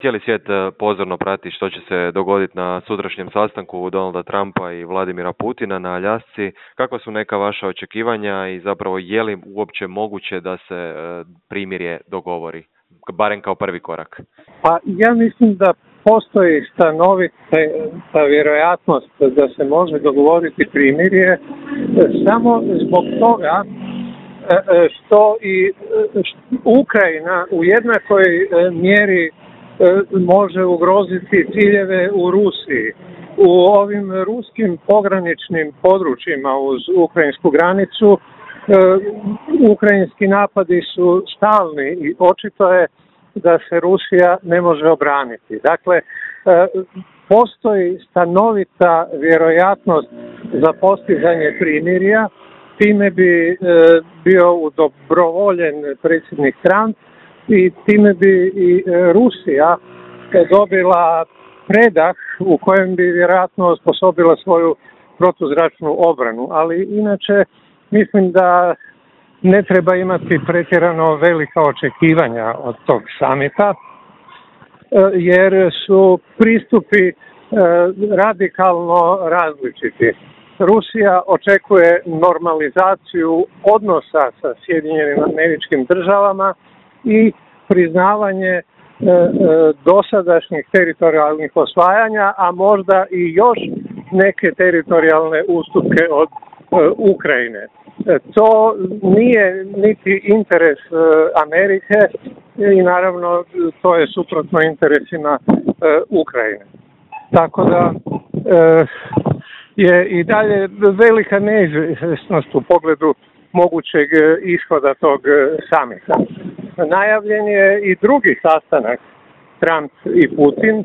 Cijeli svijet pozorno prati što će se dogoditi na sutrašnjem sastanku Donalda Trumpa i Vladimira Putina na Aljasci. Kakva su neka vaša očekivanja i zapravo je li uopće moguće da se primirje dogovori, barem kao prvi korak? Pa ja mislim da postoji stanovita vjerojatnost da se može dogovoriti primirje samo zbog toga što i Ukrajina u jednakoj mjeri može ugroziti ciljeve u Rusiji. U ovim ruskim pograničnim područjima uz ukrajinsku granicu ukrajinski napadi su stalni i očito je da se Rusija ne može obraniti. Dakle, postoji stanovita vjerojatnost za postizanje primirja. Time bi bio udobrovoljen predsjednik Trump i time bi i Rusija dobila predah u kojem bi vjerojatno osposobila svoju protuzračnu obranu. Ali inače mislim da ne treba imati pretjerano velika očekivanja od tog samita, jer su pristupi radikalno različiti. Rusija očekuje normalizaciju odnosa sa Sjedinjenim Američkim Državama i priznavanje dosadašnjih teritorijalnih osvajanja, a možda i još neke teritorijalne ustupke od Ukrajine. To nije niti interes Amerike i naravno to je suprotno interesima Ukrajine. Tako da je i dalje velika neizvjesnost u pogledu mogućeg ishoda tog samita. Najavljen je i drugi sastanak Trump i Putin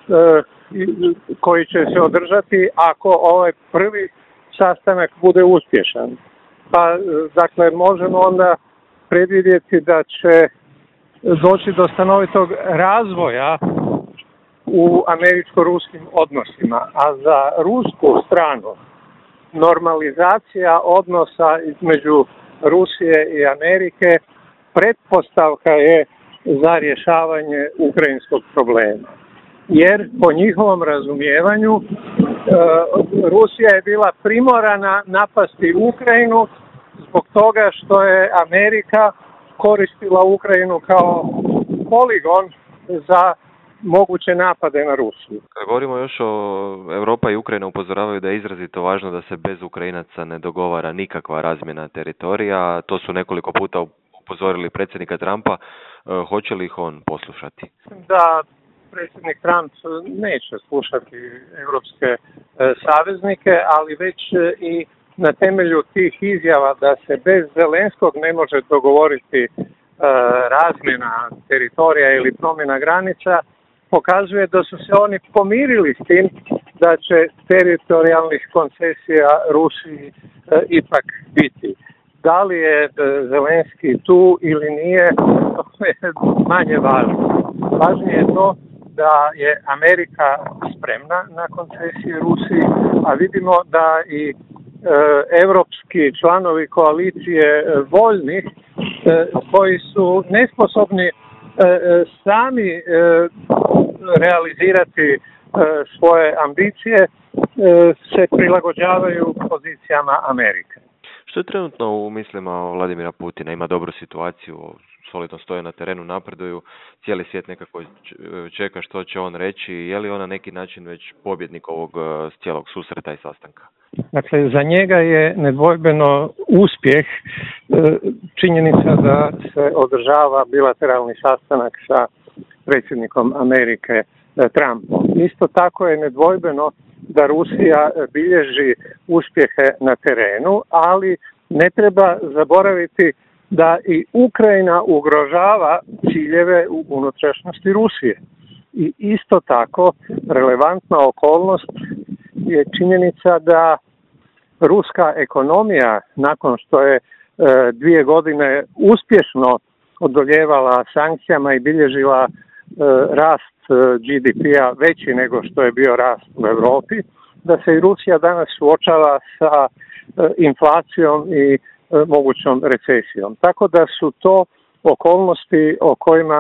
koji će se održati ako ovaj prvi sastanak bude uspješan. Pa, dakle, možemo onda predvidjeti da će doći do stanovitog razvoja u američko-ruskim odnosima, a za rusku stranu normalizacija odnosa između Rusije i Amerike pretpostavka je za rješavanje ukrajinskog problema. Jer po njihovom razumijevanju Rusija je bila primorana napasti Ukrajinu zbog toga što je Amerika koristila Ukrajinu kao poligon za moguće napade na Rusiju. Kad govorimo još o Europa i Ukrajina upozoravaju da je izrazito važno da se bez Ukrajinaca ne dogovara nikakva razmjena teritorija. To su nekoliko puta upozorili predsjednika Trumpa. Hoće li ih on poslušati? Da, predsjednik Trump neće slušati europske saveznike, ali već i na temelju tih izjava da se bez Zelenskog ne može dogovoriti razmjena teritorija ili promjena granica, pokazuje da su se oni pomirili s tim da će teritorijalnih koncesija Rusiji ipak biti. Da li je Zelenski tu ili nije, to je manje važno. Važnije je to da je Amerika spremna na koncesije Rusiji, a vidimo da i europski članovi koalicije voljnih koji su nesposobni sami realizirati svoje ambicije se prilagođavaju pozicijama Amerike. Što je trenutno u mislima Vladimira Putina? Ima dobru situaciju, solidno stoje na terenu, napreduju, cijeli svijet nekako čeka što će on reći. Je li on na neki način već pobjednik ovog cijelog susreta i sastanka? Dakle, za njega je nedvojbeno uspjeh činjenica da se održava bilateralni sastanak sa predsjednikom Amerike Trumpom. Isto tako je nedvojbeno da Rusija bilježi uspjehe na terenu, ali ne treba zaboraviti da i Ukrajina ugrožava ciljeve u unutrašnjosti Rusije. I isto tako relevantna okolnost je činjenica da ruska ekonomija, nakon što je 2 godine uspješno odoljevala sankcijama i bilježila rast GDP-a veći nego što je bio rast u Europi, da se i Rusija danas suočava sa inflacijom i mogućom recesijom. Tako da su to okolnosti o kojima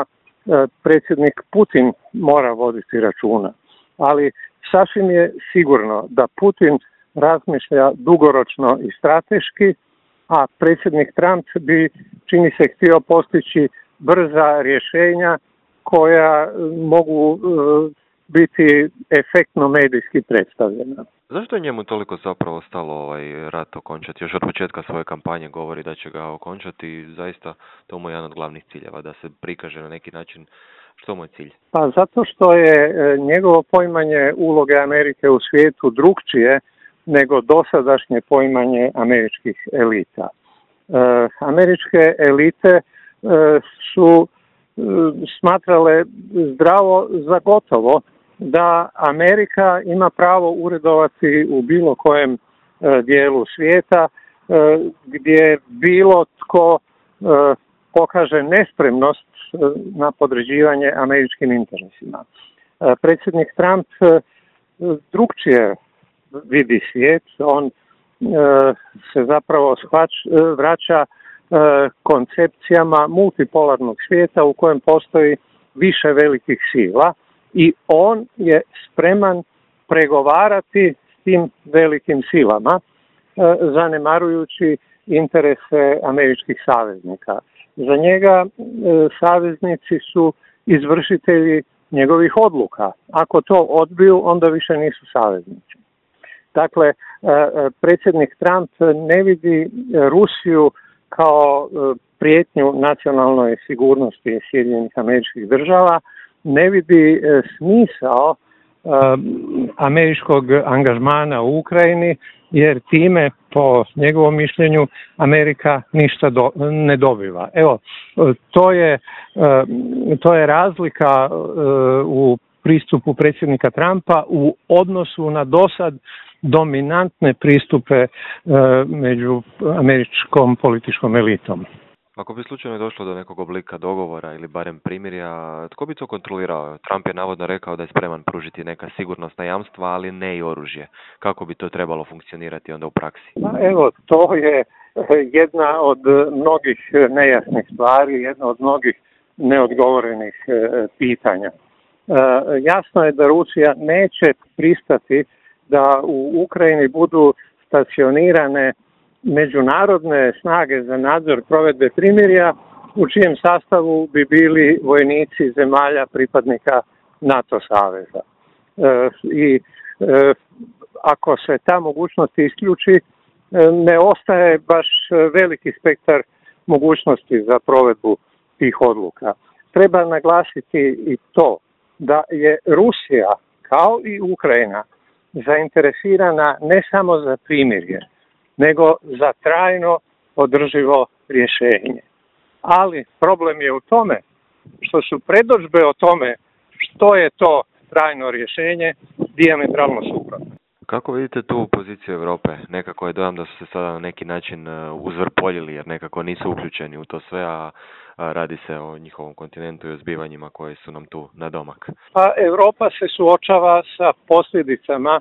predsjednik Putin mora voditi računa. Ali sasvim je sigurno da Putin razmišlja dugoročno i strateški, a predsjednik Trump bi, čini se, htio postići brza rješenja koja mogu biti efektno medijski predstavljena. Zašto je njemu toliko zapravo stalo ovaj rat okončati? Još od početka svoje kampanje govori da će ga okončati i zaista to mu je jedan od glavnih ciljeva, da se prikaže na neki način. Što mu je cilj? Pa zato što je njegovo poimanje uloge Amerike u svijetu drukčije nego dosadašnje poimanje američkih elita. Američke elite su smatrale zdravo za gotovo da Amerika ima pravo uredovati u bilo kojem dijelu svijeta gdje bilo tko pokaže nespremnost na podređivanje američkim interesima. Predsjednik Trump drukčije vidi svijet, on se zapravo vraća koncepcijama multipolarnog svijeta u kojem postoji više velikih sila i on je spreman pregovarati s tim velikim silama, zanemarujući interese američkih saveznika. Za njega saveznici su izvršitelji njegovih odluka. Ako to odbiju, onda više nisu saveznici. Dakle, predsjednik Trump ne vidi Rusiju kao prijetnju nacionalnoj sigurnosti Sjedinjenih Američkih Država, ne vidi smisao američkog angažmana u Ukrajini, jer time, po njegovom mišljenju, Amerika ništa ne dobiva. Evo, to je razlika u pristupu predsjednika Trumpa u odnosu na dosad dominantne pristupe među američkom političkom elitom. Ako bi slučajno došlo do nekog oblika dogovora ili barem primirja, tko bi to kontrolirao? Trump je navodno rekao da je spreman pružiti neka sigurnosna jamstva, ali ne i oružje. Kako bi to trebalo funkcionirati onda u praksi? Evo, to je jedna od mnogih nejasnih stvari, jedna od mnogih neodgovorenih pitanja. Jasno je da Rusija neće pristati da u Ukrajini budu stacionirane međunarodne snage za nadzor provedbe primirja u čijem sastavu bi bili vojnici zemalja pripadnika NATO saveza. Ako se ta mogućnost isključi, ne ostaje baš veliki spektar mogućnosti za provedbu tih odluka. Treba naglasiti i to da je Rusija, kao i Ukrajina, zainteresirana ne samo za primirje, nego za trajno održivo rješenje. Ali problem je u tome što su predodžbe o tome što je to trajno rješenje dijametralno suprotne. Kako vidite tu poziciju Europe? Nekako je dojam da su se sada na neki način uzvrpoljili jer nekako nisu uključeni u to sve, a radi se o njihovom kontinentu i o zbivanjima koje su nam tu na domak. Pa Europa se suočava sa posljedicama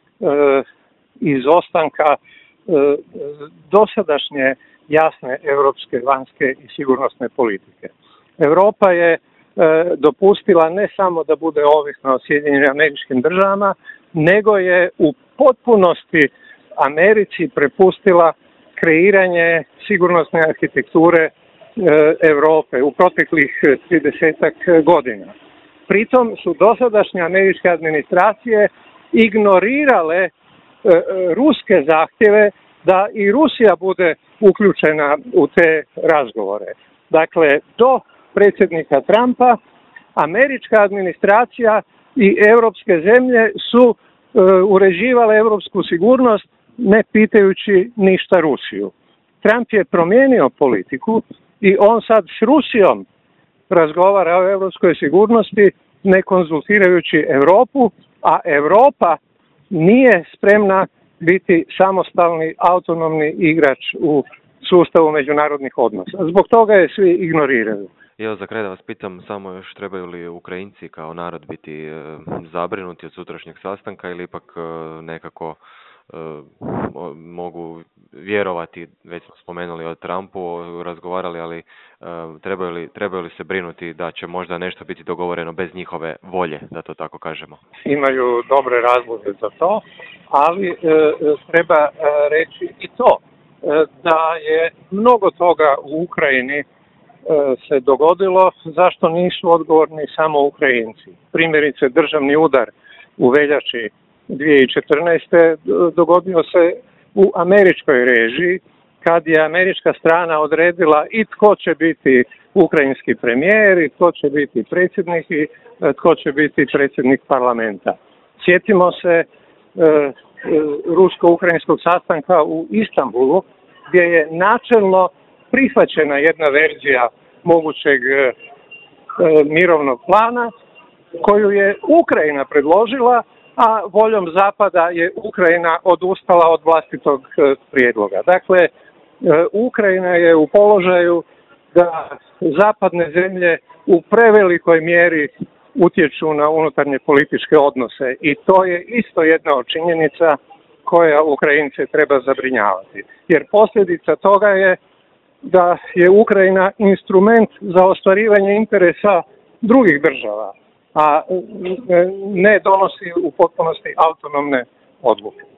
izostanka dosadašnje jasne europske vanjske i sigurnosne politike. Europa je dopustila ne samo da bude ovisna o Sjedinjenim Američkim Državama, nego je u potpunosti Americi prepustila kreiranje sigurnosne arhitekture Europe u proteklih 30 godina. Pritom su dosadašnje američke administracije ignorirale ruske zahtjeve da i Rusija bude uključena u te razgovore. Dakle, do predsjednika Trumpa američka administracija i europske zemlje su uređivale europsku sigurnost ne pitajući ništa Rusiju. Trump je promijenio politiku i on sad s Rusijom razgovara o europskoj sigurnosti ne konzultirajući Europu, a Europa nije spremna biti samostalni, autonomni igrač u sustavu međunarodnih odnosa. Zbog toga je svi ignoriraju. Evo, za kraj da vas pitam samo još, trebaju li Ukrajinci kao narod biti zabrinuti od sutrašnjeg sastanka ili ipak nekako mogu vjerovati, već smo spomenuli o Trumpu, razgovarali, ali trebaju li se brinuti da će možda nešto biti dogovoreno bez njihove volje, da to tako kažemo? Imaju dobre razloge za to, ali treba reći i to da je mnogo toga u Ukrajini se dogodilo, zašto nisu odgovorni samo Ukrajinci. Primjerice, državni udar u veljači 2014. dogodio se u američkoj režiji, kad je američka strana odredila i tko će biti ukrajinski premijer, i tko će biti predsjednik, i tko će biti predsjednik parlamenta. Sjetimo se rusko-ukrajinskog sastanka u Istanbulu, gdje je načelno prihvaćena jedna verzija mogućeg mirovnog plana koju je Ukrajina predložila, a voljom Zapada je Ukrajina odustala od vlastitog prijedloga. Dakle, Ukrajina je u položaju da zapadne zemlje u prevelikoj mjeri utječu na unutarnje političke odnose i to je isto jedna od činjenica koja Ukrajince treba zabrinjavati. Jer posljedica toga je da je Ukrajina instrument za ostvarivanje interesa drugih država, a ne donosi u potpunosti autonomne odluke.